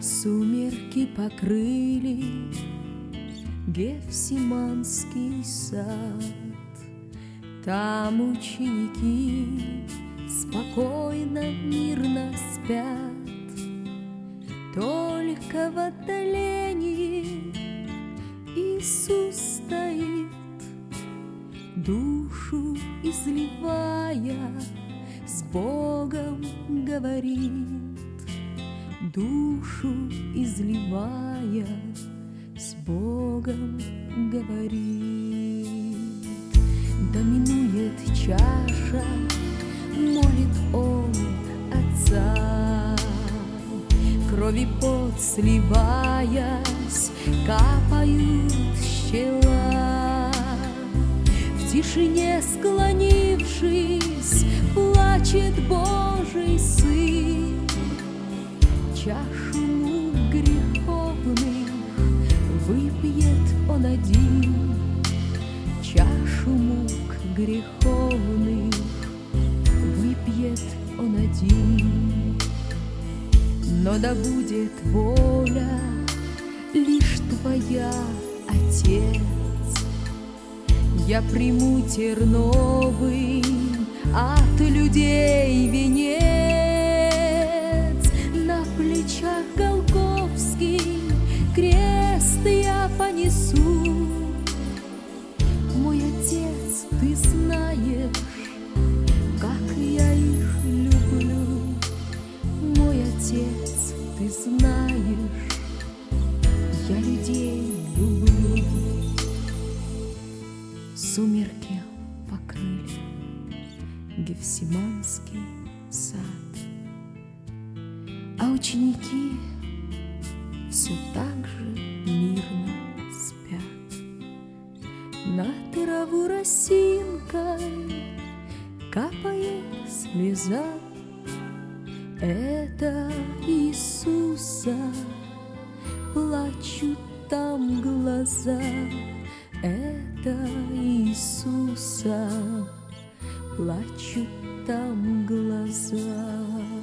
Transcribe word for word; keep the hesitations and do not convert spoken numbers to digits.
Сумерки покрыли Гефсиманский сад. Там ученики спокойно, мирно спят. Только в отдалении Иисус стоит, душу изливая, с Богом говорит. Душу изливая, с Богом говорит. Доминует чаша, молит он Отца, крови пот сливаясь, капают щела. В тишине склонившись, плачет Божий Сын. Чашу мук греховных выпьет он один, чашу мук греховных выпьет он один. Но да будет воля лишь твоя, Отец. Я приму терновый от людей венец, на плечах голгофский крест я понесу. Мой Отец, ты знаешь, как я их люблю. Мой Отец, ты знаешь, я людей люблю. Сумерки покрыли Гефсиманский сад, а ученики все так же мирно спят. На траву росинкой капает слеза. Это Иисуса плачут там глаза. Это Иисуса плачут там глаза.